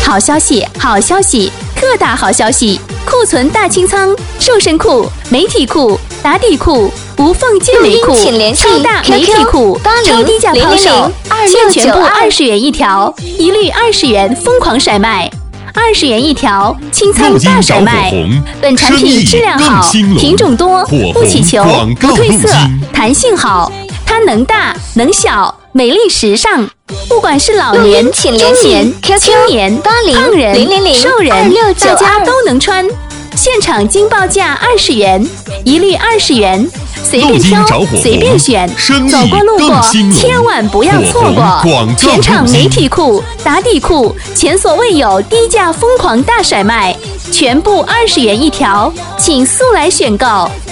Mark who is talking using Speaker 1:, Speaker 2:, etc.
Speaker 1: 好消息，好消息，特大好消息！库存大清仓，瘦身裤、美体裤、打底裤、无缝健美裤、超大美体裤、超低价抛售，现全部20元一条，一律20元疯狂甩卖。20元一条，清仓大甩卖。本产品质量好，品种多，不起球，不褪色，弹性好。它能大能小，美丽时尚。不管是老年、中年、青年、胖人、瘦人，大家都能穿。现场惊报价20元，一律20元。随便挑，随便选，走过路过千万不要错过！全场美体裤、打底裤前所未有低价疯狂大甩卖，全部20元一条，请速来选购。